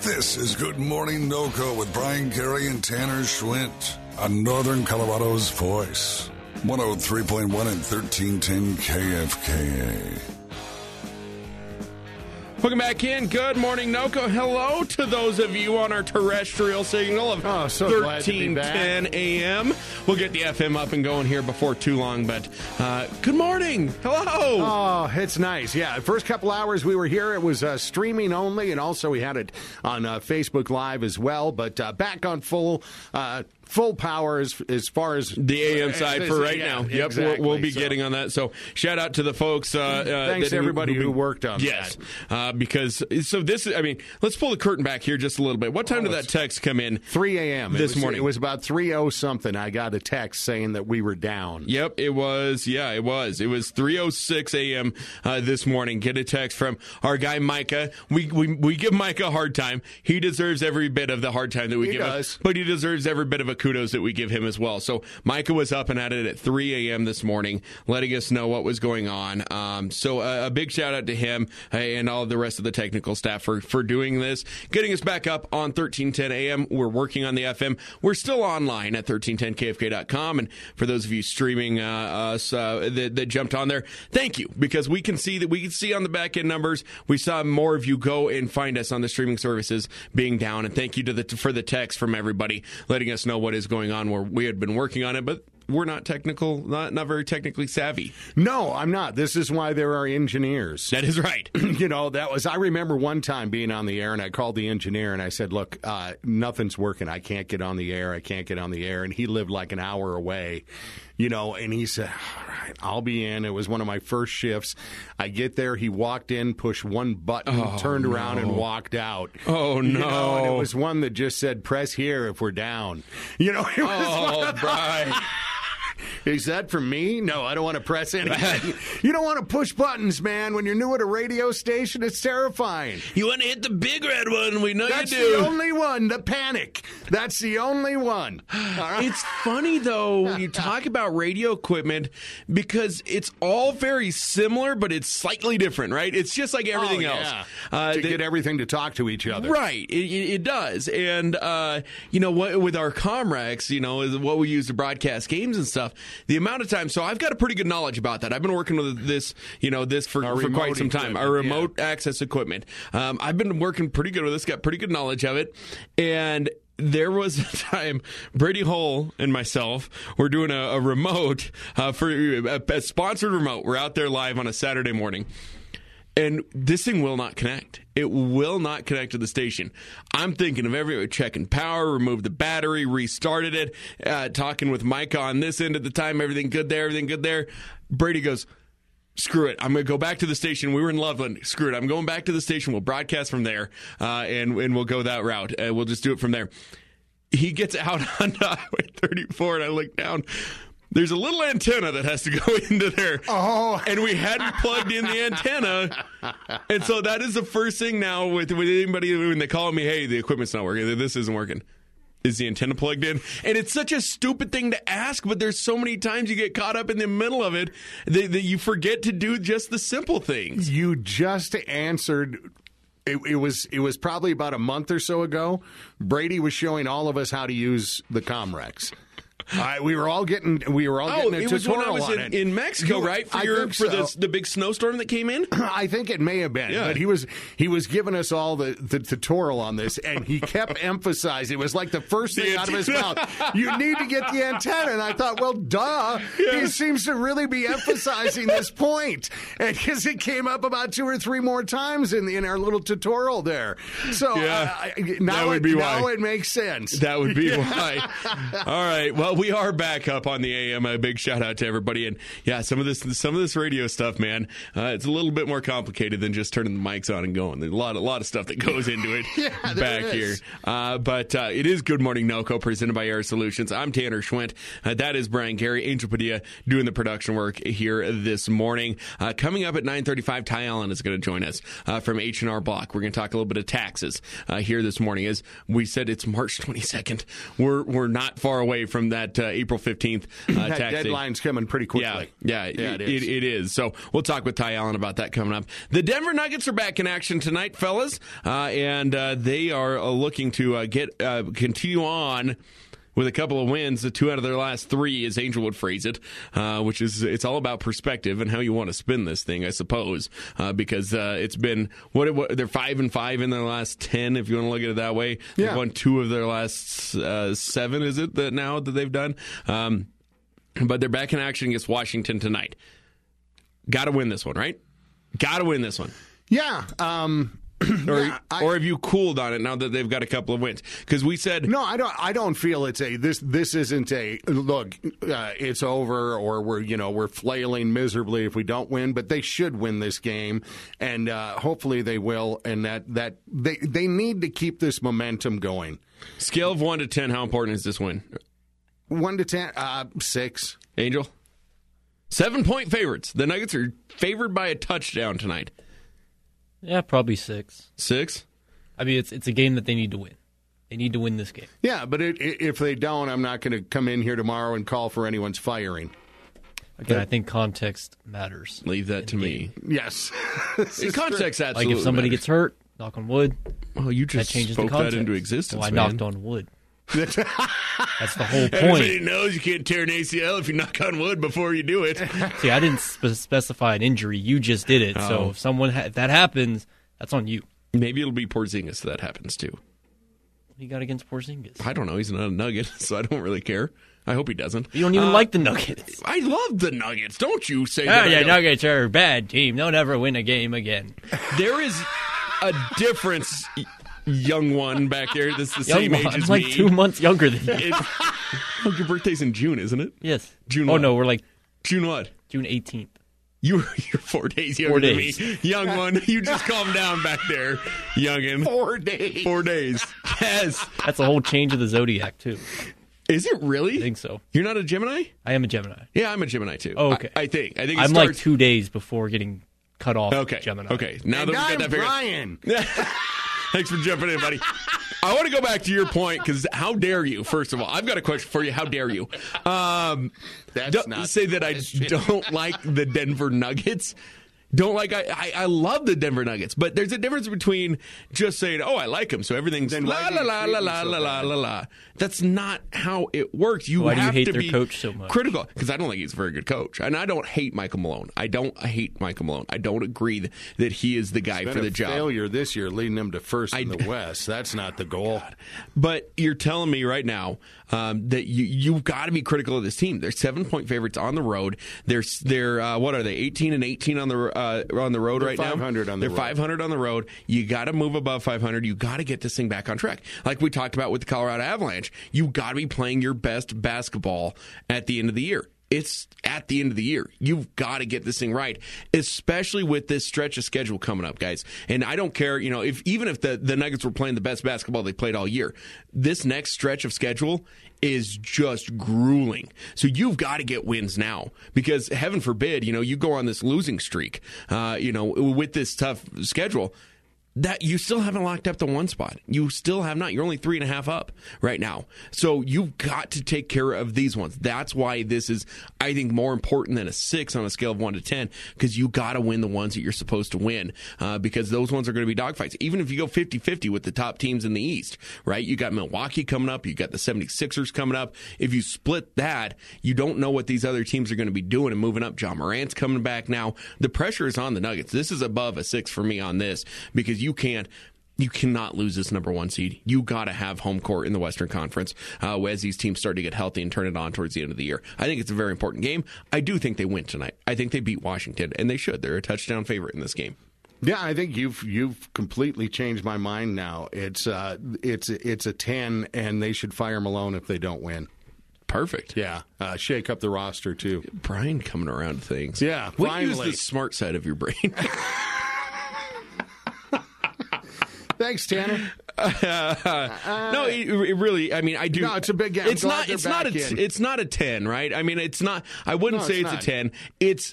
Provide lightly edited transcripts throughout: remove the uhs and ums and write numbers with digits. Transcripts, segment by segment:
This is Good Morning NoCo with Brian Carey and Tanner Schwint on Northern Colorado's Voice. 103.1 and 1310 KFKA. Welcome back in. Good morning, NoCo. Hello to those of you on our terrestrial signal of 1310 a.m. We'll get the FM up and going here before too long, but good morning. Hello. Oh, it's nice. Yeah, first couple hours we were here, it was streaming only, and also we had it on Facebook Live as well, but back on full power as far as the AM side for right now. Yep, exactly. we'll be getting on that. So shout out to the folks. Thanks to everybody who worked on that. Yes, because so this, I mean, let's pull the curtain back here just a little bit. What time did that text come in? 3 a.m. this morning. It was about 3:00 something. I got a text saying that we were down. Yep, it was. Yeah, it was. It was 3:06 a.m. This morning. Get a text from our guy Micah. We give Micah a hard time. He deserves every bit of the hard time that we give him, but he deserves every bit of a kudos that we give him as well. So Micah was up and at it at 3 a.m. this morning, letting us know what was going on. So a big shout out to him and all of the rest of the technical staff for doing this, getting us back up on 1310 a.m. We're working on the FM. We're still online at 1310kfk.com. And for those of you streaming us that jumped on there, thank you, because we can see on the back end numbers. We saw more of you go and find us on the streaming services being down. And thank you for the text from everybody letting us know what is going on, where we had been working on it, but we're not not very technically savvy. No, I'm not. This is why there are engineers. That is right. I remember one time being on the air, and I called the engineer, and I said, look, nothing's working. I can't get on the air. And he lived like an hour away. And he said, all right, I'll be in. It was one of my first shifts. I get there. He walked in, pushed one button, turned around, and walked out. Oh, no. And it was one that just said, press here if we're down. It was Brian. Is that for me? No, I don't want to press anything. You don't want to push buttons, man. When you're new at a radio station, it's terrifying. You want to hit the big red one. We know That's you do. That's the only one, the panic. That's the only one. It's funny, though, when you talk about radio equipment, because it's all very similar, but it's slightly different, right? It's just like everything else. To get everything to talk to each other. Right. It does. And, with our Comrex, is what we use to broadcast games and stuff. The amount of time, so I've got a pretty good knowledge about that. I've been working with this for quite some time. Our remote access equipment. I've been working pretty good with this, got pretty good knowledge of it. And there was a time Brady Hull and myself were doing a remote for a sponsored remote. We're out there live on a Saturday morning. And this thing will not connect. It will not connect to the station. I'm thinking of checking power, remove the battery, restarted it, talking with Micah on this end at the time. Everything good there. Brady goes, screw it. I'm going to go back to the station. We were in Loveland. Screw it. I'm going back to the station. We'll broadcast from there, and we'll go that route. We'll just do it from there. He gets out on Highway 34, and I look down. There's a little antenna that has to go into there. Oh. And we hadn't plugged in the antenna. And so that is the first thing now with anybody when they call me, hey, the equipment's not working. This isn't working. Is the antenna plugged in? And it's such a stupid thing to ask, but there's so many times you get caught up in the middle of it that you forget to do just the simple things. You just answered. It was probably about a month or so ago. Brady was showing all of us how to use the Comrex. We were all getting a tutorial on it. It was when I was in Mexico, right? The big snowstorm that came in? I think it may have been. Yeah. But he was giving us all the tutorial on this, and he kept emphasizing. It was like the first thing out of his mouth. You need to get the antenna. And I thought, well, duh. Yeah. He seems to really be emphasizing this point. And because it came up about 2 or 3 more times in our little tutorial there. So now it makes sense. That would be why. All right. Well, we are back up on the AM. A big shout out to everybody. And yeah, some of this radio stuff, man, it's a little bit more complicated than just turning the mics on and going. There's a lot of stuff that goes into it back here. But it is Good Morning NoCo, presented by Air Solutions. I'm Tanner Schwint. That is Brian Carey. Angel Padilla doing the production work here this morning. Coming up at 9:35, Ty Allen is going to join us from H&R Block. We're going to talk a little bit of taxes here this morning. As we said, it's March 22nd. We're not far away from that that April 15th that tax deadline's coming pretty quickly. Yeah, it is. So we'll talk with Ty Allen about that coming up. The Denver Nuggets are back in action tonight, fellas, and they are looking to continue on with a couple of wins, 2 out of their last 3, as Angel would phrase it, which is it's all about perspective and how you want to spin this thing, I suppose, because it's been they're 5-5 in their last 10, if you want to look at it that way. Yeah. They've won 2 of their last 7, is it that now that they've done? But they're back in action against Washington tonight. Got to win this one, right? Got to win this one. Yeah. Or have you cooled on it now that they've got a couple of wins? Because we said no. I don't feel it's this isn't a look. It's over, or we're flailing miserably if we don't win. But they should win this game, and hopefully they will. And that they need to keep this momentum going. Scale of 1 to 10, how important is this win? 1 to 10, 6. Angel, 7-point favorites. The Nuggets are favored by a touchdown tonight. Yeah, probably 6. 6? I mean, it's a game that they need to win. They need to win this game. Yeah, but if they don't, I'm not going to come in here tomorrow and call for anyone's firing. Again, I think context matters. Leave that to me. Yes. Context absolutely Like if somebody matters. gets hurt, knock on wood, Well, you just that changes spoke the context. that into existence, Well, I man. knocked on wood. That's the whole point. Everybody knows you can't tear an ACL if you knock on wood before you do it. See, I didn't specify an injury. You just did it. So if that happens, that's on you. Maybe it'll be Porzingis that happens too. What do you got against Porzingis? I don't know. He's not a Nugget, so I don't really care. I hope he doesn't. You don't even like the Nuggets. I love the Nuggets. Don't you say that? Oh, yeah, Nuggets are a bad team. They'll never win a game again. There is a difference, young one back there that's the Young same one. age I'm as like me. 2 months younger than you. Your birthday's in June, isn't it? Yes. June Oh, what? no, we're like June what? June 18th. You're 4 days younger 4 than days. me. Young one. You just calm down back there, youngin'. 4 days. 4 days. Yes. That's a whole change of the zodiac, too. Is it really? I think so. You're not a Gemini? I am a Gemini. Yeah, I'm a Gemini too. Oh, okay. I think it I'm starts... like 2 days before getting cut off. Okay. Gemini. Okay. Now that we got I'm that figured out. Brian. Thanks for jumping in, buddy. I want to go back to your point because how dare you? First of all, I've got a question for you. How dare you? That's not say that I don't like the Denver Nuggets. Don't like I love the Denver Nuggets, but there's a difference between just saying, "Oh, I like them," so everything's Then la why do la you la treat la them la so la la bad? la la. That's not how it works. You Why do you have hate to their be coach so much? critical because I don't think he's a very good coach, and I don't hate Michael Malone. I don't hate Michael Malone. I don't agree that he is the guy Been for the a job. failure this year, leading them to first in the West. That's not the goal. But you're telling me right now that you've got to be critical of this team. They're 7-point favorites on the road. They're what are they? 18-18 on the road right now. 500 on the They're road. 500 on the road. You got to move above 500. You got to get this thing back on track. Like we talked about with the Colorado Avalanche, you got to be playing your best basketball at the end of the year. It's at the end of the year. You've got to get this thing right, especially with this stretch of schedule coming up, guys. And I don't care, even if the Nuggets were playing the best basketball they played all year, this next stretch of schedule is just grueling. So you've got to get wins now because heaven forbid, you go on this losing streak, with this tough schedule. That you still haven't locked up the one spot. You still have not. You're only 3.5 up right now. So you've got to take care of these ones. That's why this is, I think, more important than a 6 on a scale of 1 to 10 because you got to win the ones that you're supposed to win because those ones are going to be dogfights. Even if you go 50-50 with the top teams in the East, right? You got Milwaukee coming up. You got the 76ers coming up. If you split that, you don't know what these other teams are going to be doing and moving up. John Morant's coming back now. The pressure is on the Nuggets. This is above a 6 for me on this because you cannot lose this number 1 seed. You got to have home court in the Western Conference as these teams start to get healthy and turn it on towards the end of the year. I think it's a very important game. I do think they win tonight. I think they beat Washington, and they should. They're a touchdown favorite in this game. Yeah, I think you've completely changed my mind now. It's a 10, and they should fire Malone if they don't win. Perfect. Yeah, shake up the roster too. Brian coming around to things. Yeah, What use finally. the smart side of your brain? Thanks, Tanner. No, it really. I mean, I do. No, it's a big game. I'm It's glad not. they're It's not. back in. It's not a 10, right? I mean, it's not. I wouldn't No, say it's it's not. a 10.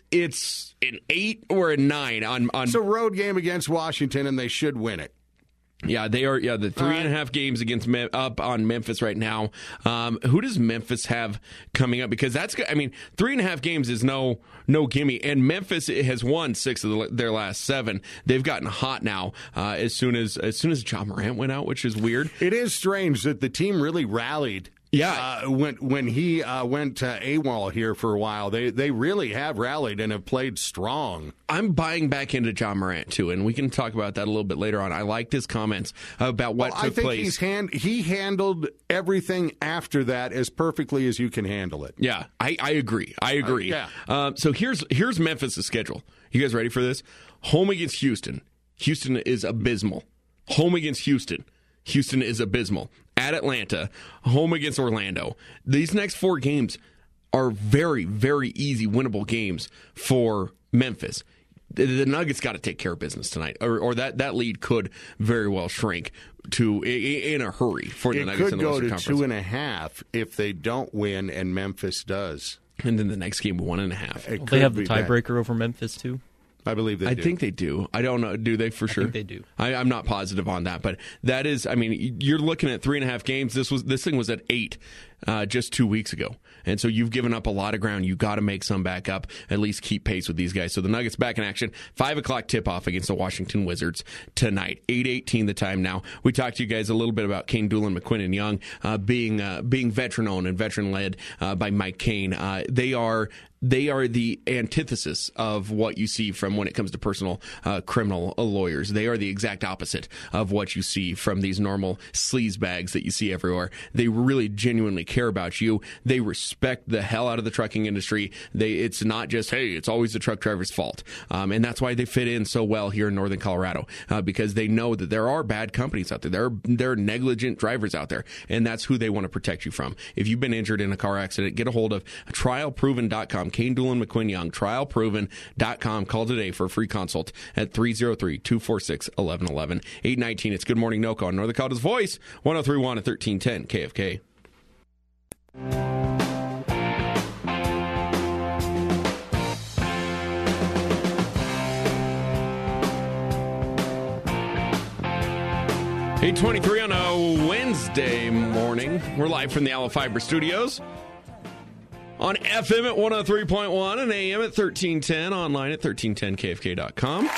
It's an 8 or a 9 on. It's a road game against Washington, and they should win it. Yeah, they are. Yeah, the 3.5 games against up on Memphis right now. Who does Memphis have coming up? Because that's, I mean, 3.5 games is no gimme. And Memphis has won 6 of their last 7. They've gotten hot now. As soon as Ja Morant went out, which is weird. It is strange that the team really rallied. Yeah, when he went to AWOL here for a while, they really have rallied and have played strong. I'm buying back into Ja Morant too, and we can talk about that a little bit later on. I liked his comments about what took place. I think he handled everything after that as perfectly as you can handle it. Yeah, I agree. So here's Memphis' schedule. You guys ready for this? Home against Houston. Houston is abysmal. Home against Houston. Houston is abysmal. At Atlanta, home against Orlando. These next 4 games are very, very easy winnable games for Memphis. The Nuggets got to take care of business tonight, or that lead could very well shrink to in a hurry for the Nuggets. It could go to 2.5 if they don't win, and Memphis does. And then the next game, 1.5. They have the tiebreaker over Memphis too. I believe they do. I think they do. I don't know. Do they for sure? I think they do. I'm not positive on that, but that is, I mean, you're looking at 3.5 games. This thing was at 8 just 2 weeks ago. And so you've given up a lot of ground. You got to make some back up, at least keep pace with these guys. So the Nuggets back in action. 5 o'clock tip-off against the Washington Wizards tonight. 8:18 the time now. We talked to you guys a little bit about Kane Doolan, McQuinn, Young being veteran-owned and veteran-led by Mike Kane. They are the antithesis of what you see from when it comes to personal criminal lawyers. They are the exact opposite of what you see from these normal sleazebags that you see everywhere. They really genuinely care about you. They respect the hell out of the trucking industry. It's not just, hey, it's always the truck driver's fault. And that's why they fit in so well here in northern Colorado, because they know that there are bad companies out there. There are negligent drivers out there, and that's who they want to protect you from. If you've been injured in a car accident, get a hold of trialproven.com. Kane Doolan, McQuinn, Young, trialproven.com. Call today for a free consult at 303-246-1111. 819, it's Good Morning NoCo on Northern Colorado's Voice, 103.1 and 1310 KFK. Eight 23 on a Wednesday morning. We're live from the Aloe Fiber Studios. On FM at 103.1 and AM at 1310, online at 1310kfk.com.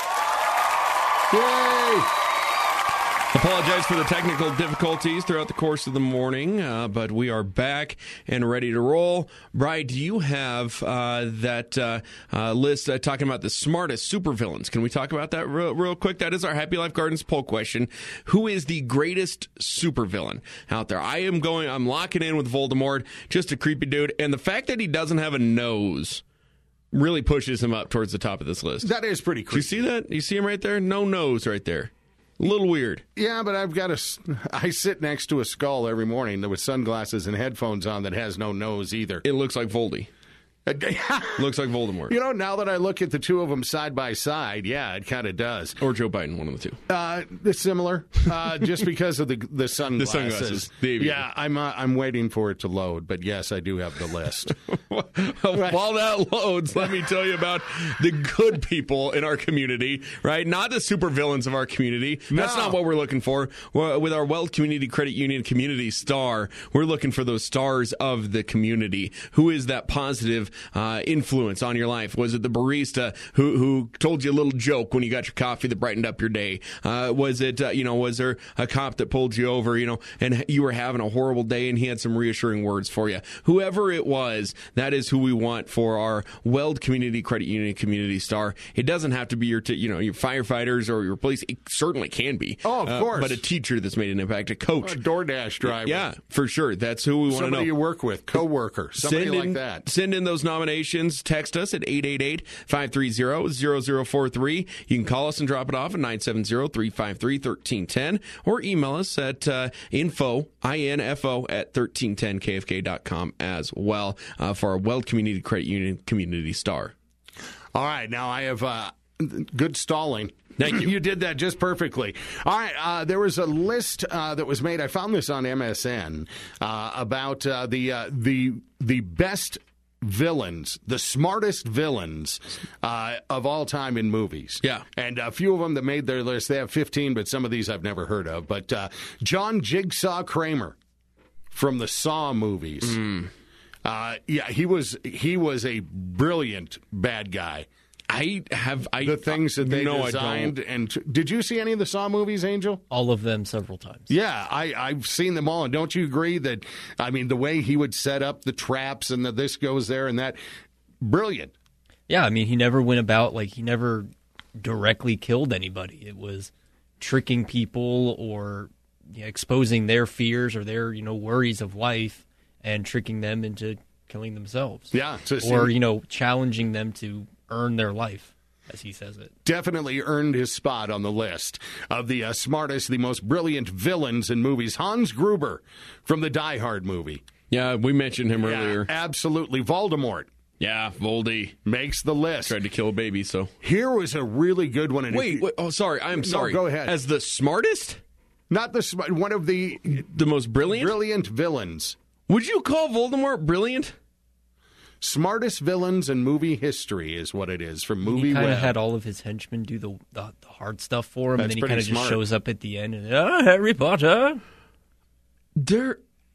Yay! Apologize for the technical difficulties throughout the course of the morning, but we are back and ready to roll. Bri, do you have that list talking about the smartest supervillains? Can we talk about that real quick? That is our Happy Life Gardens poll question. Who is the greatest supervillain out there? I'm locking in with Voldemort, just a creepy dude, and the fact that he doesn't have a nose really pushes him up towards the top of this list. That is pretty creepy. Do you see that? You see him right there? No nose right there. A little weird. Yeah, but I sit next to a skull every morning with sunglasses and headphones on that has no nose either. It looks like Voldy. Looks like Voldemort. You know, now that I look at the two of them side by side, yeah, it kind of does. Or Joe Biden, one of the two. Similar, just because of the sunglasses. The sunglasses. Yeah, I'm waiting for it to load, but yes, I do have the list. While that loads, let me tell you about the good people in our community, right? Not the supervillains of our community. That's not what we're looking for. With our Weld Community Credit Union Community Star, we're looking for those stars of the community. Who is that positive influence on your life? Was it the barista who told you a little joke when you got your coffee that brightened up your day? Was it, was there a cop that pulled you over, and you were having a horrible day and he had some reassuring words for you? Whoever it was, that is who we want for our Weld Community Credit Union Community Star. It doesn't have to be your firefighters or your police. It certainly can be. Oh, of course. But a teacher that's made an impact, a coach. A DoorDash driver. Yeah, for sure. That's who we want to know. Somebody you work with, coworker, somebody like that. Send in those nominations. Text us at 888-530-0043. You can call us and drop it off at 970-353-1310 or email us at info at 1310kfk.com as well for our Weld Community Credit Union Community Star. All right. Now I have good stalling. Thank you. You did that just perfectly. All right. There was a list that was made. I found this on MSN about the best villains, the smartest villains of all time in movies. Yeah. And a few of them that made their list, they have 15, but some of these I've never heard of. But John Jigsaw Kramer from the Saw movies. He was a brilliant bad guy. The things that they designed. And did you see any of the Saw movies, Angel? All of them several times. Yeah, I've seen them all. And don't you agree that, the way he would set up the traps and this goes there and that, brilliant. Yeah, he never went about, he never directly killed anybody. It was tricking people or exposing their fears or their, worries of life and tricking them into killing themselves. Yeah. Or, challenging them to earn their life, as he says it. Definitely earned his spot on the list of the smartest, the most brilliant villains in movies. Hans Gruber from the Die Hard movie. Yeah, we mentioned him earlier. Absolutely. Voldemort. Yeah, Voldy. Makes the list. Tried to kill a baby, so. Here was a really good one. Wait, sorry. I'm sorry. No, go ahead. As the smartest? Not one of the most brilliant? Brilliant villains. Would you call Voldemort brilliant? Smartest villains in movie history is what it is from Movie Web. He kind of had all of his henchmen do the hard stuff for him, That's and then he kind of just shows up at the end and, Harry Potter. The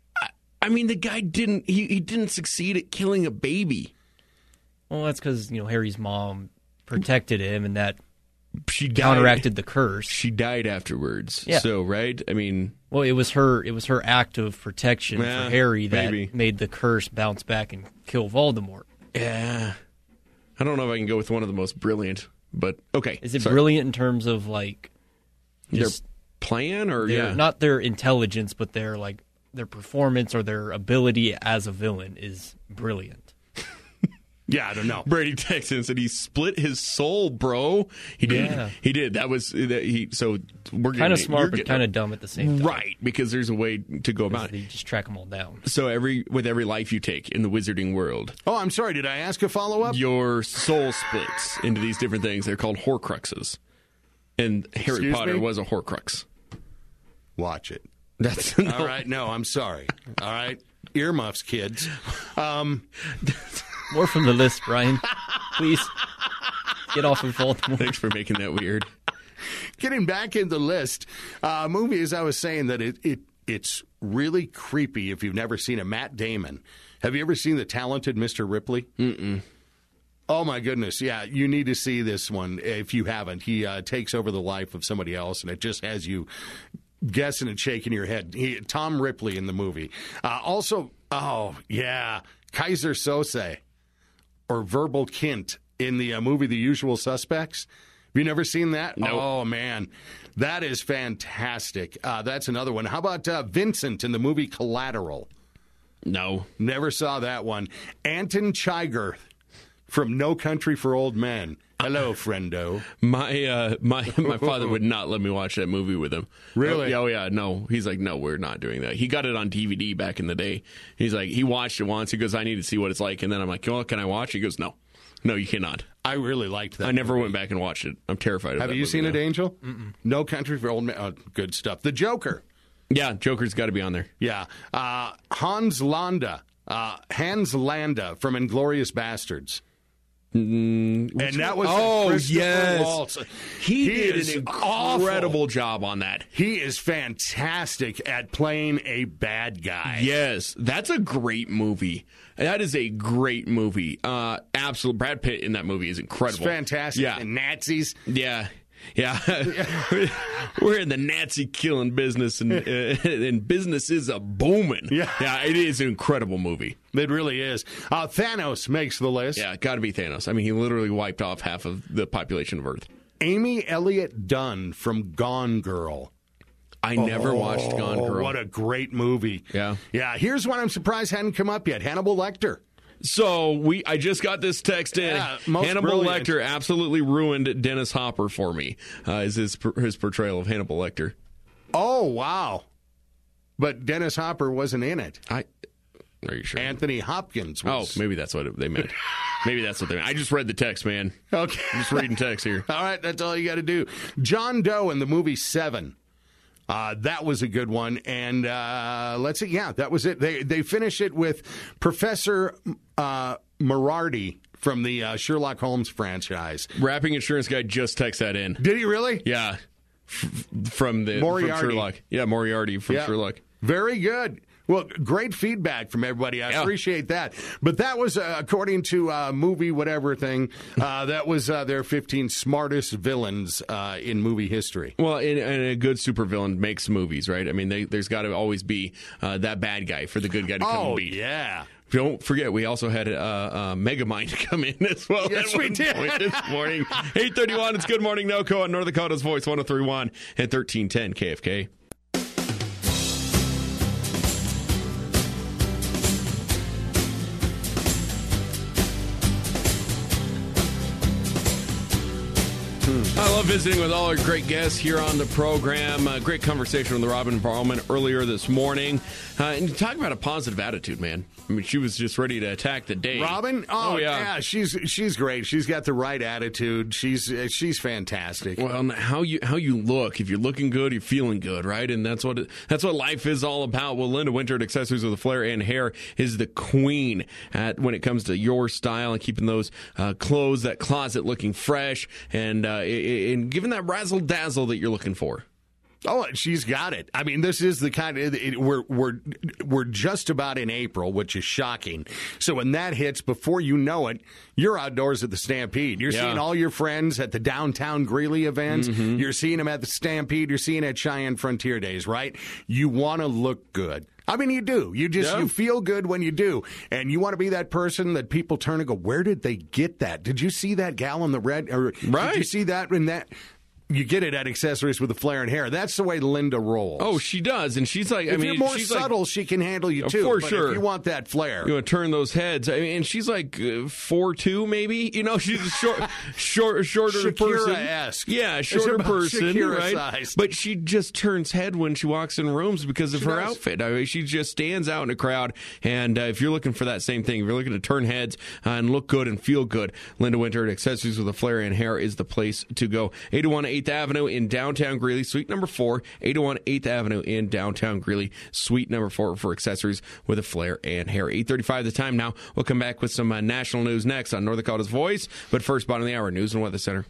guy didn't succeed at killing a baby. Well, that's because, Harry's mom protected him, and that she counteracted the curse. She died afterwards. Yeah. So, right? Well, it was her act of protection for Harry that made the curse bounce back and kill Voldemort. Yeah. I don't know if I can go with one of the most brilliant, but okay. Is it brilliant in terms of just their plan or not their intelligence, but their performance or their ability as a villain is brilliant. Yeah, I don't know. Brady texted and said he split his soul, bro. He did. Yeah. He did. That was he. So we're kind of smart, but kind of dumb at the same time. Right, because there's a way to go about it. You just track them all down. So with every life you take in the wizarding world. Oh, I'm sorry. Did I ask a follow-up? Your soul splits into these different things. They're called Horcruxes, and Harry Potter was a Horcrux. Watch it. That's all right. No, I'm sorry. All right, earmuffs, kids. More from the list, Brian. Please get off of Baltimore. Thanks for making that weird. Getting back in the list, movie, as I was saying, that it's really creepy if you've never seen a Matt Damon. Have you ever seen The Talented Mr. Ripley? Mm-mm. Oh, my goodness. Yeah, you need to see this one if you haven't. He takes over the life of somebody else, and it just has you guessing and shaking your head. Tom Ripley in the movie. Also, Kaiser Sose. Or Verbal Kint in the movie The Usual Suspects. Have you never seen that? No. Oh, man. That is fantastic. That's another one. How about Vincent in the movie Collateral? No. Never saw that one. Anton Chigurh from No Country for Old Men. Hello, friendo. My father would not let me watch that movie with him. Really? Oh, yeah. No. He's like, no, we're not doing that. He got it on DVD back in the day. He's like, he watched it once. He goes, I need to see what it's like. And then I'm like, oh, can I watch? He goes, no. No, you cannot. I really liked that. I never went back and watched it. I'm terrified of that. Have you seen it, Angel? Mm-mm. No Country for Old Men. Oh, good stuff. The Joker. Yeah, Joker's got to be on there. Yeah. Hans Landa from Inglourious Bastards. And that was Waltz. He did an incredible awful job on that. He is fantastic at playing a bad guy. Yes, that's a great movie. That is a great movie. Absolutely, Brad Pitt in that movie is incredible. It's fantastic. Yeah, and Nazis. Yeah. We're in the Nazi killing business, and business is a booming. Yeah, it is an incredible movie. It really is. Thanos makes the list. Yeah, got to be Thanos. I mean, he literally wiped off half of the population of Earth. Amy Elliott Dunn from Gone Girl. I never watched Gone Girl. What a great movie. Yeah. Here's one I'm surprised hadn't come up yet. Hannibal Lecter. So I just got this text in. Hannibal Lecter absolutely ruined Dennis Hopper for me. Is his portrayal of Hannibal Lecter? Oh wow! But Dennis Hopper wasn't in it. Are you sure? Anthony Hopkins was. Oh, maybe that's what they meant. Maybe that's what they meant. I just read the text, man. Okay, I'm just reading text here. All right, that's all you got to do. John Doe in the movie Seven. That was a good one, and let's see. Yeah, that was it. They finish it with Professor Moriarty from the Sherlock Holmes franchise. Rapping Insurance Guy just texted that in. Did he really? Yeah. From Sherlock. Yeah, Moriarty from Sherlock. Very good. Well, great feedback from everybody. I appreciate that. But that was, according to movie whatever thing, that was their 15 smartest villains in movie history. Well, and a good supervillain makes movies, right? I mean, there's got to always be that bad guy for the good guy to come and beat. Oh, yeah. Don't forget, we also had Megamind come in as well. Yes, we did. This morning. 8:31, it's Good Morning NoCo on North Dakota's Voice, 103.1 and 1310 KFK. I love visiting with all our great guests here on the program. Great conversation with Robin Bauman earlier this morning. And talk about a positive attitude, man. I mean, she was just ready to attack the day. Robin? Oh yeah. She's great. She's got the right attitude. She's fantastic. Well, and how you look. If you're looking good, you're feeling good, right? And that's what life is all about. Well, Linda Winter at Accessories with a Flair and Hair is the queen when it comes to your style and keeping those clothes, that closet looking fresh, and giving that razzle dazzle that you're looking for. Oh, she's got it. I mean, this is the kind of we're just about in April, which is shocking. So when that hits, before you know it, you're outdoors at the Stampede. You're seeing all your friends at the downtown Greeley events. Mm-hmm. You're seeing them at the Stampede. You're seeing at Cheyenne Frontier Days, right? You want to look good. I mean, you do. You feel good when you do. And you want to be that person that people turn and go, where did they get that? Did you see that gal in the red? Or right. Did you see that in that? You get it at Accessories with a Flair and Hair. That's the way Linda rolls. Oh, she does, and she's like, if you're more subtle, she can handle you too. For but sure. If you want that flair, you want to turn those heads. I mean, and she's like 4'2", maybe. You know, she's a shorter Shakira-esque. person. Yeah, shorter person, Shakira right? Sized. But she just turns head when she walks in rooms because of her outfit. I mean, she just stands out in a crowd. And if you're looking for that same thing, if you're looking to turn heads and look good and feel good, Linda Winter at Accessories with a Flair and Hair is the place to go. 801 8th Avenue in downtown Greeley, suite number 4, 801 8th Avenue in downtown Greeley, suite number 4 for Accessories with a Flair and Hair. 8:35 the time now. We'll come back with some national news next on North Dakota's Voice. But first, bottom of the hour, News and Weather Center.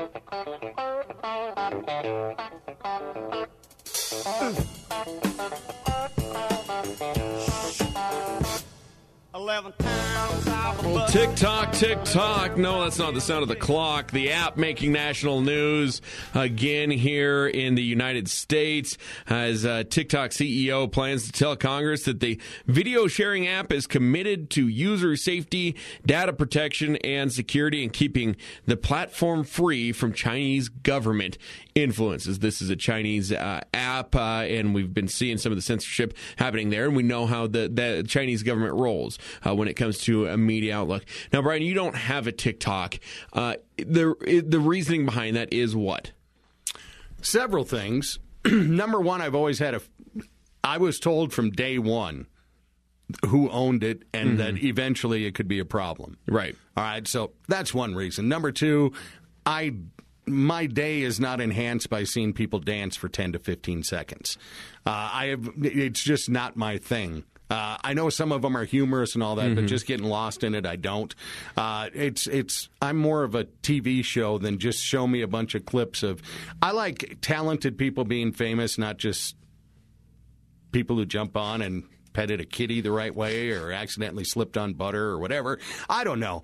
11 pounds out of Well, tick tock, tick tock. No, that's not the sound of the clock. The app making national news again here in the United States as TikTok CEO plans to tell Congress that the video sharing app is committed to user safety, data protection, and security, and keeping the platform free from Chinese government influences. This is a Chinese app, and we've been seeing some of the censorship happening there, and we know how the Chinese government rolls when it comes to a media outlook. Now, Brian, you don't have a TikTok. The reasoning behind that is what? Several things. Number one, I've always had I was told from day one who owned it and that eventually it could be a problem. Right. All right, so that's one reason. Number two, my day is not enhanced by seeing people dance for 10 to 15 seconds. It's just not my thing. I know some of them are humorous and all that, but just getting lost in it, I don't. I'm more of a TV show than just show me a bunch of clips of. I like talented people being famous, not just people who jump on and petted a kitty the right way or accidentally slipped on butter or whatever. I don't know.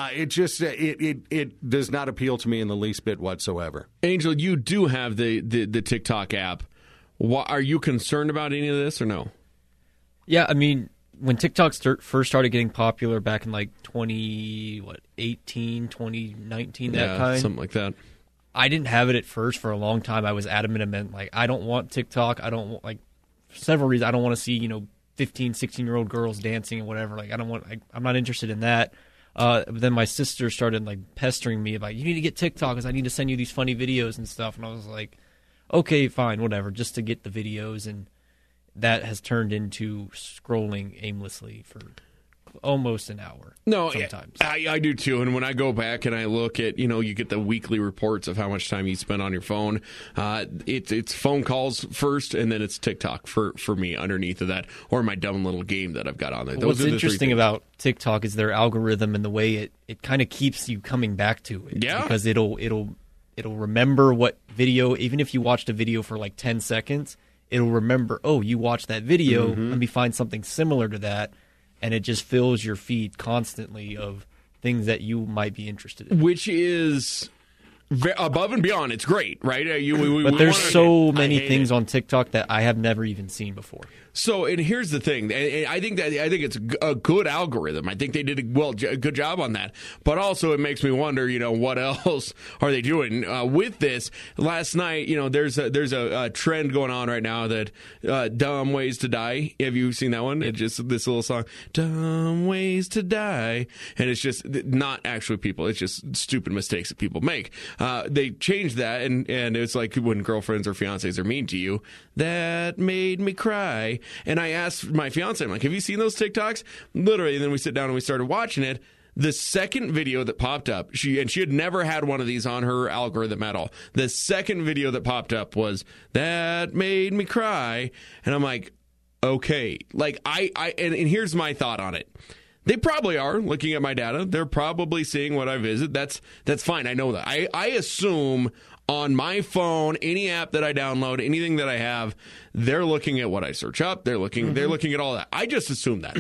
It does not appeal to me in the least bit whatsoever. Angel, you do have the TikTok app. Are you concerned about any of this or no? Yeah, I mean, when TikTok first started getting popular back in like 2018, 2019, that kind. Something like that. I didn't have it at first for a long time. I was adamant about, like, I don't want TikTok. I don't want, like, for several reasons. I don't want to see, 15, 16-year-old girls dancing and whatever. Like, I'm not interested in that. But then my sister started, like, pestering me about, you need to get TikTok because I need to send you these funny videos and stuff. And I was like, okay, fine, whatever, just to get the videos. And that has turned into scrolling aimlessly for almost an hour. No, sometimes. I do too. And when I go back and I look at, you get the weekly reports of how much time you spend on your phone. It's phone calls first, and then it's TikTok for me underneath of that, or my dumb little game that I've got on there. What's interesting about TikTok is their algorithm and the way it kind of keeps you coming back to it. Yeah. Because it'll remember what video, even if you watched a video for like 10 seconds, it'll remember, oh, you watched that video, let me find something similar to that. And it just fills your feed constantly of things that you might be interested in. Which is above and beyond. It's great, right? But there's so many things on TikTok that I have never even seen before. So, and here's the thing. I think it's a good algorithm. I think they did a good job on that. But also, it makes me wonder, what else are they doing with this? Last night, there's a trend going on right now that "Dumb Ways to Die." Have you seen that one? It's just this little song, "Dumb Ways to Die," and it's just not actually people. It's just stupid mistakes that people make. They changed that, and it's like when girlfriends or fiancés are mean to you. That made me cry. And I asked my fiance, I'm like, have you seen those TikToks? Literally, and then we sit down and we started watching it. The second video that popped up, she had never had one of these on her algorithm at all. The second video that popped up was, that made me cry. And I'm like, okay. Like, and here's my thought on it. They probably are looking at my data. They're probably seeing what I visit. That's fine. I know that. I assume on my phone, any app that I download, anything that I have, they're looking at what I search up. They're looking at all that. I just assume that.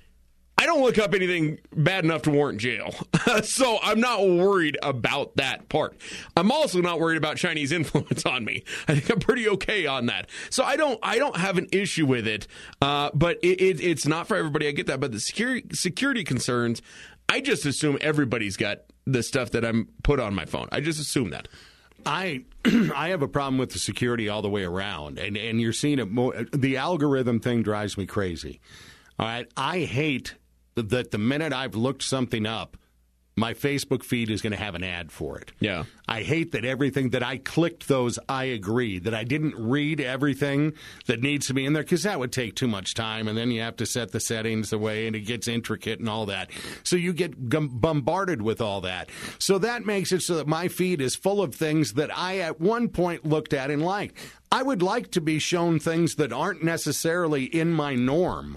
I don't look up anything bad enough to warrant jail. So I'm not worried about that part. I'm also not worried about Chinese influence on me. I think I'm pretty okay on that. So I don't have an issue with it. But it's not for everybody. I get that. But the security concerns, I just assume everybody's got the stuff that I'm put on my phone. I just assume that. I have a problem with the security all the way around, and you're seeing it more. The algorithm thing drives me crazy. All right, I hate that the minute I've looked something up, my Facebook feed is going to have an ad for it. Yeah. I hate that everything that I clicked those, I agree, that I didn't read everything that needs to be in there, because that would take too much time, and then you have to set the settings away, and it gets intricate and all that. So you get bombarded with all that. So that makes it so that my feed is full of things that I at one point looked at and liked. I would like to be shown things that aren't necessarily in my norm.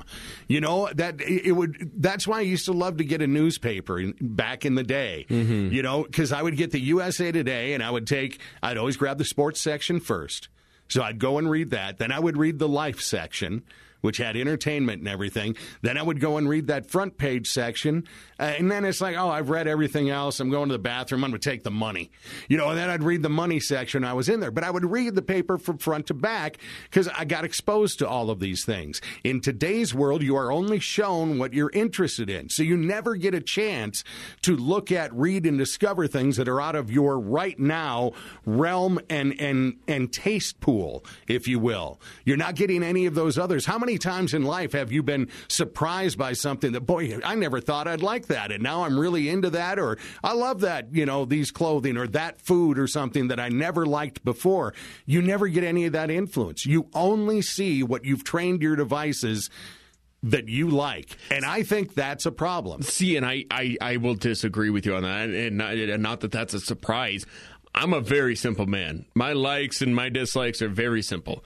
That's why I used to love to get a newspaper back in the day, because I would get the USA Today, and I'd always grab the sports section first. So I'd go and read that. Then I would read the life section, which had entertainment and everything. Then I would go and read that front page section. And then it's like, oh, I've read everything else. I'm going to the bathroom. I'm going to take the money. And then I'd read the money section. I was in there. But I would read the paper from front to back because I got exposed to all of these things. In today's world, you are only shown what you're interested in. So you never get a chance to look at, read, and discover things that are out of your right now realm and taste pool, if you will. You're not getting any of those others. How many times in life have you been surprised by something that, boy, I never thought I'd like that, and now I'm really into that, or I love that, these clothing or that food or something that I never liked before? You never get any of that influence. You only see what you've trained your devices that you like, and I think that's a problem. See, and I will disagree with you on that, and not that that's a surprise. I'm a very simple man. My likes and my dislikes are very simple,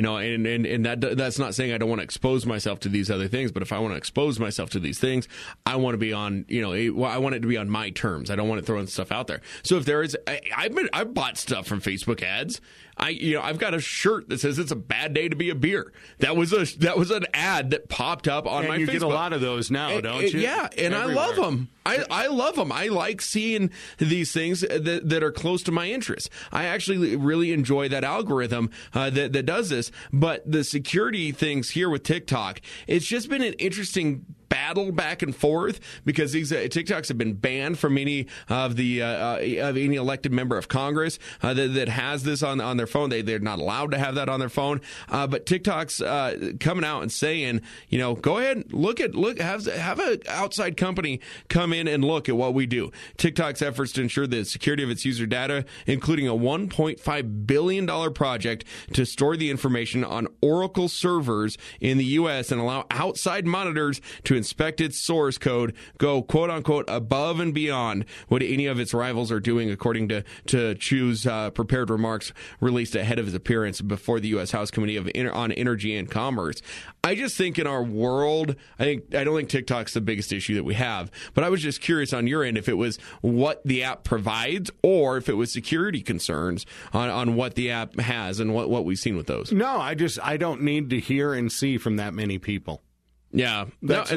and that's not saying I don't want to expose myself to these other things, but if I want to expose myself to these things, I want to be on, I want it to be on my terms. I don't want to throw stuff out there. So if there is, I've bought stuff from Facebook ads. I've got a shirt that says it's a bad day to be a beer. That was an ad that popped up on my Facebook. You get a lot of those now, don't you? Yeah, and everywhere. I love them. I love them. I like seeing these things that are close to my interests. I actually really enjoy that algorithm that does this. But the security things here with TikTok, it's just been an interesting battle back and forth because these TikToks have been banned from any of the of any elected member of Congress that has this on their phone. They're not allowed to have that on their phone. But TikTok's coming out and saying, go ahead, have an outside company come in and look at what we do. TikTok's efforts to ensure the security of its user data, including a $1.5 billion project to store the information on Oracle servers in the U.S. and allow outside monitors to inspect its source code, go quote unquote above and beyond what any of its rivals are doing, according to Chu's prepared remarks released ahead of his appearance before the U.S. House Committee on Energy and Commerce. I just think in our world, I don't think TikTok's the biggest issue that we have, but I was just curious on your end if it was what the app provides or if it was security concerns on what the app has and what we've seen with those. No, I don't need to hear and see from that many people. Yeah,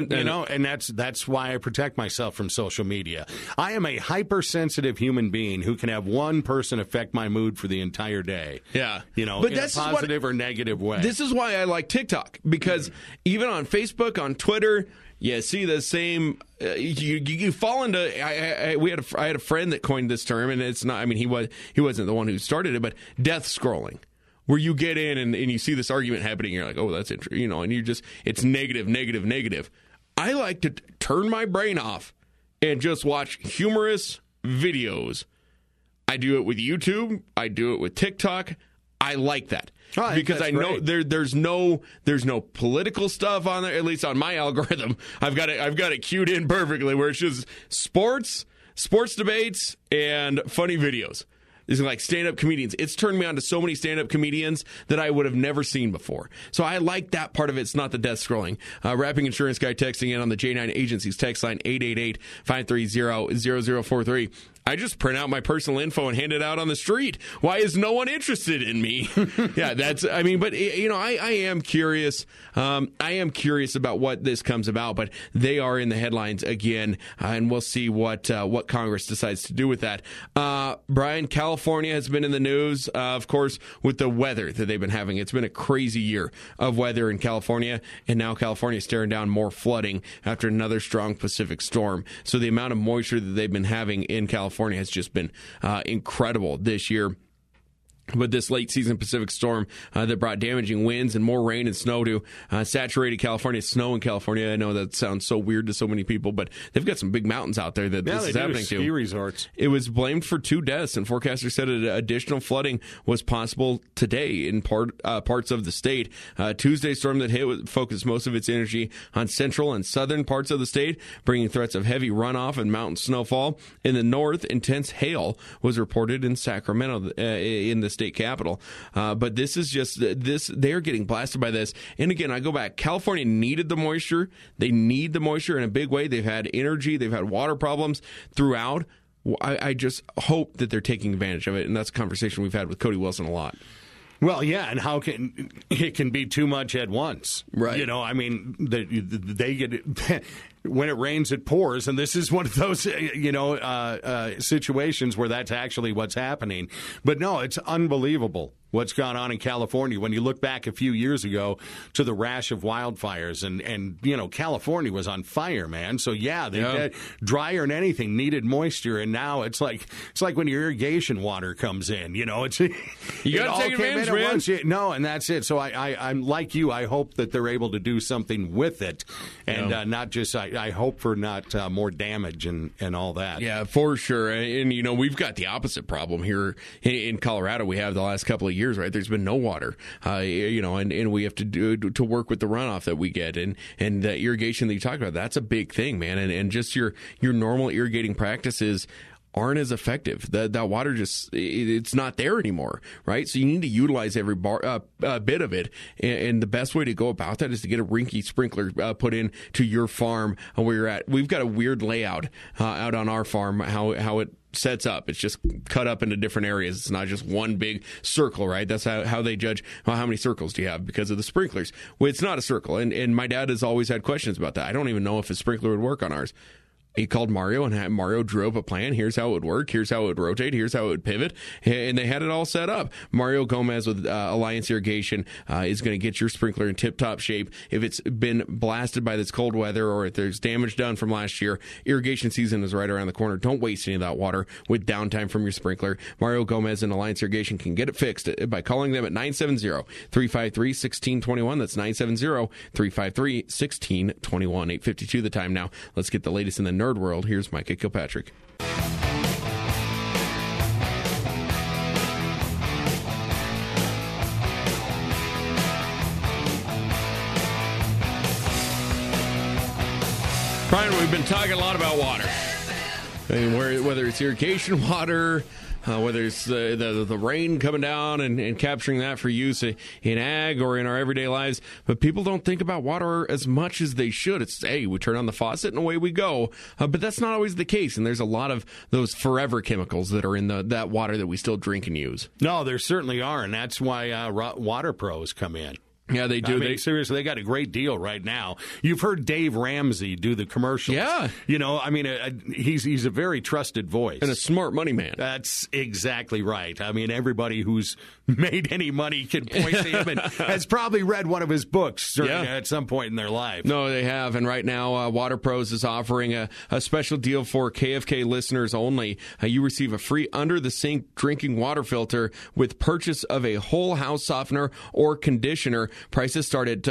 that's why I protect myself from social media. I am a hypersensitive human being who can have one person affect my mood for the entire day. Yeah, but in a positive or negative way. This is why I like TikTok, because even on Facebook, on Twitter, you see the same. You fall into. I had a friend that coined this term, and it's not. I mean, he wasn't the one who started it, but death scrolling. Where you get in and you see this argument happening, you're like, oh, that's interesting, and you just, it's negative, negative, negative. I like to turn my brain off and just watch humorous videos. I do it with YouTube. I do it with TikTok. I like that. Because I know there's no political stuff on there, at least on my algorithm. I've got it queued in perfectly where it's just sports debates, and funny videos. Is like stand-up comedians. It's turned me on to so many stand-up comedians that I would have never seen before. So I like that part of it. It's not the death scrolling. Rapping Insurance Guy texting in on the J9 Agency's text line 888-530-0043. I just print out my personal info and hand it out on the street. Why is no one interested in me? Yeah, I am curious. I am curious about what this comes about, but they are in the headlines again, and we'll see what Congress decides to do with that. Brian, California has been in the news, of course, with the weather that they've been having. It's been a crazy year of weather in California, and now California is staring down more flooding after another strong Pacific storm. So the amount of moisture that they've been having in California has just been incredible this year. But this late season Pacific storm that brought damaging winds and more rain and snow to saturated California, snow in California. I know that sounds so weird to so many people, but they've got some big mountains out there that this is happening to. Ski resorts. It was blamed for 2 deaths, and forecasters said additional flooding was possible today in parts of the state. Tuesday's storm that hit focused most of its energy on central and southern parts of the state, bringing threats of heavy runoff and mountain snowfall. In the north, intense hail was reported in Sacramento in the state capital. But this is just this. They're getting blasted by this. And again, I go back. California needed the moisture. They need the moisture in a big way. They've had energy. They've had water problems throughout. I just hope that they're taking advantage of it. And that's a conversation we've had with Cody Wilson a lot. Well, yeah, and how can it can be too much at once? Right. I mean, they get it. When it rains, it pours, and this is one of those, situations where that's actually what's happening. But no, it's unbelievable what's gone on in California. When you look back a few years ago to the rash of wildfires, and California was on fire, man. So they drier than anything, needed moisture, and now it's like when your irrigation water comes in. You got to take advantage, man. Once. No, and that's it. So I'm like you. I hope that they're able to do something with it, and not just. I hope for not more damage and all that. Yeah, for sure. And, we've got the opposite problem here in Colorado. We have the last couple of years, right? There's been no water, and we have to work with the runoff that we get. And the irrigation that you talked about, that's a big thing, man. And just your normal irrigating practices aren't as effective. That water it's not there anymore, right? So you need to utilize every bit of it, and the best way to go about that is to get a Rinky sprinkler put in to your farm where you're at. We've got a weird layout out on our farm, how it sets up. It's just cut up into different areas. It's not just one big circle, right? That's how they judge how many circles do you have because of the sprinklers. Well, it's not a circle, and my dad has always had questions about that. I don't even know if a sprinkler would work on ours. He called Mario, and Mario drew up a plan. Here's how it would work. Here's how it would rotate. Here's how it would pivot. And they had it all set up. Mario Gomez with Alliance Irrigation is going to get your sprinkler in tip-top shape. If it's been blasted by this cold weather or if there's damage done from last year, irrigation season is right around the corner. Don't waste any of that water with downtime from your sprinkler. Mario Gomez and Alliance Irrigation can get it fixed by calling them at 970-353-1621. That's 970-353-1621. 8:52 the time now. Let's get the latest in the nerd world. Here's Micah Kilpatrick. Brian, we've been talking a lot about water. I mean, whether it's irrigation water, whether it's the rain coming down and capturing that for use in ag or in our everyday lives. But people don't think about water as much as they should. It's, hey, we turn on the faucet and away we go. But that's not always the case. And there's a lot of those forever chemicals that are in that water that we still drink and use. No, there certainly are. And that's why Water Pros come in. Yeah, they do. I mean, seriously, they got a great deal right now. You've heard Dave Ramsey do the commercials. Yeah. You know, I mean, he's a very trusted voice. And a smart money man. That's exactly right. I mean, everybody who's made any money can point to him and has probably read one of his books at some point in their life. No, they have. And right now, Water Pros is offering a special deal for KFK listeners only. You receive a free under-the-sink drinking water filter with purchase of a whole house softener or conditioner. Prices start at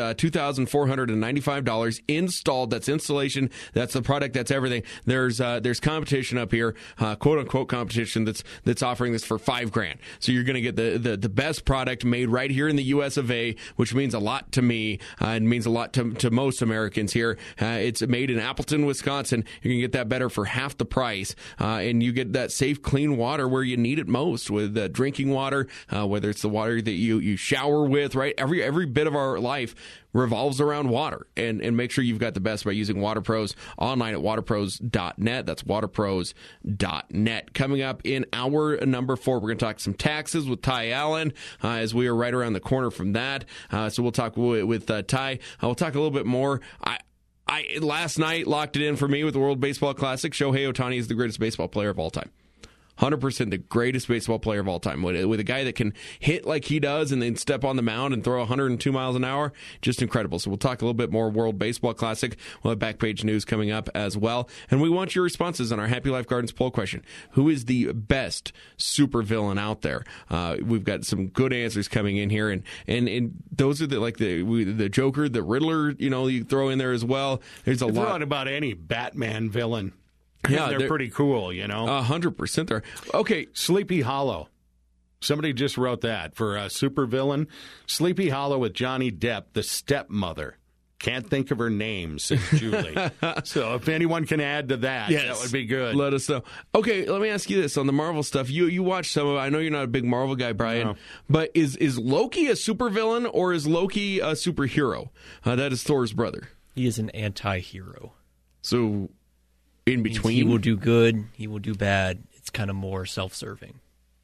$2,495 installed. That's installation. That's the product. That's everything. There's competition up here, quote unquote competition that's offering this for $5,000. So you're going to get the best product made right here in the U.S. of A., which means a lot to me. It means a lot to most Americans here. It's made in Appleton, Wisconsin. You can get that better for half the price, and you get that safe, clean water where you need it most with drinking water, whether it's the water that you shower with. Right, every bit of our life revolves around water, and make sure you've got the best by using Water Pros online at waterpros.net. That's waterpros.net. Coming up in hour number 4, we're going to talk some taxes with Ty Allen as we are right around the corner from that. So we'll talk with Ty. We'll talk a little bit more. I last night locked it in for me with the World Baseball Classic. Shohei Ohtani is the greatest baseball player of all time. 100% the greatest baseball player of all time. With a guy that can hit like he does and then step on the mound and throw 102 miles an hour, just incredible. So we'll talk a little bit more World Baseball Classic. We'll have Backpage News coming up as well. And we want your responses on our Happy Life Gardens poll question. Who is the best supervillain out there? We've got some good answers coming in here. And those are the Joker, the Riddler, you throw in there as well. There's a lot. Throw out about any Batman villain. Yeah, they're pretty cool, 100% there. Okay. Sleepy Hollow. Somebody just wrote that for a supervillain. Sleepy Hollow with Johnny Depp, the stepmother. Can't think of her name, says Julie. So if anyone can add to that, that would be good. Let us know. Okay, let me ask you this. On the Marvel stuff, you watch some of it. I know you're not a big Marvel guy, Brian, but is Loki a supervillain or is Loki a superhero? That is Thor's brother. He is an anti-hero. So in between? He will do good, he will do bad. It's kind of more self-serving.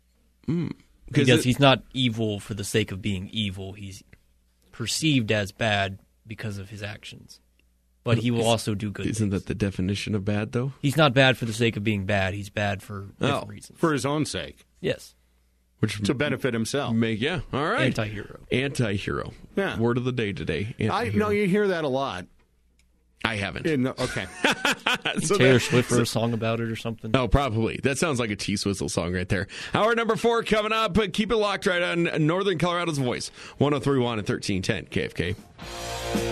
Because he's not evil for the sake of being evil. He's perceived as bad because of his actions. But he will also do good Isn't things. That the definition of bad, though? He's not bad for the sake of being bad. He's bad for different reasons. For his own sake. Yes. To benefit himself. All right. Anti-hero. Yeah. Word of the day today. No, you hear that a lot. I haven't. Okay. So Taylor Swift wrote a song about it or something. Oh, probably. That sounds like a T-Swizzle song right there. Hour number 4 coming up. Keep it locked right on Northern Colorado's Voice. 103.1 and 1310 KFK.